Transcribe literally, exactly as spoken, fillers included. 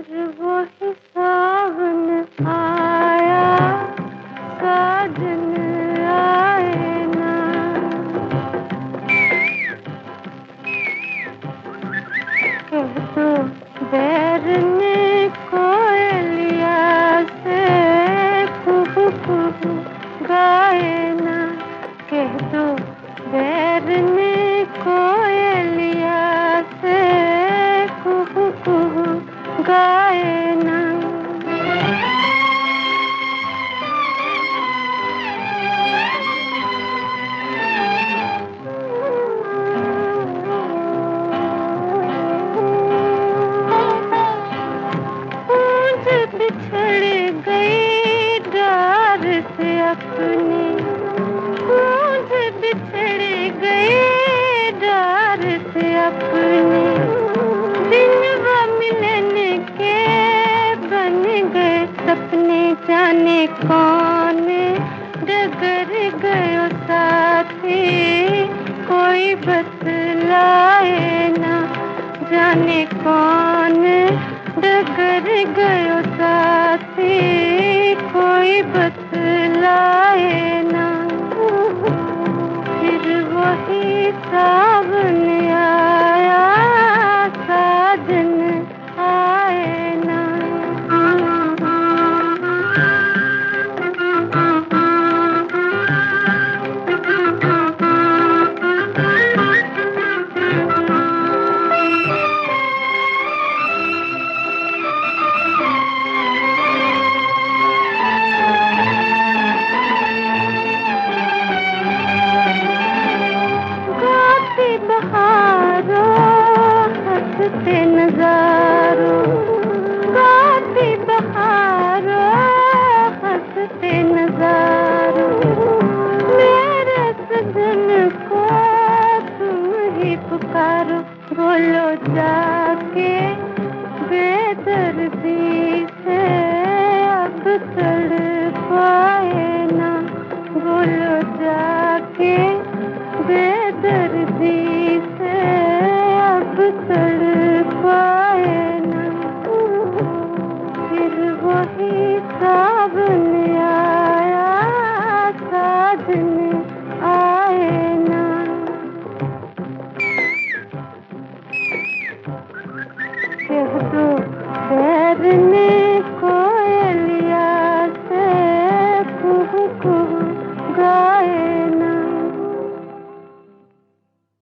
वही सावन आया, साजन आए ना। कह दो बैर ने कोयलिया से कुहू कुहू गाए ना। कह दो बैर ने कोयलिया से कुहू कुहू गाए ना। पूंछ बिछड़ गई डार से अपनी, पूंछ बिछड़ गई डार से अपनी। दिनवा मिलन के बन गए सपने, जाने कौन डगर गयो साथी, कोई बतलाए ना। जाने कौन डगर गयो साथी, कोई बतलाए ना। फिर वही सावन आया, साजन आए ना। गाती बहारों हंसते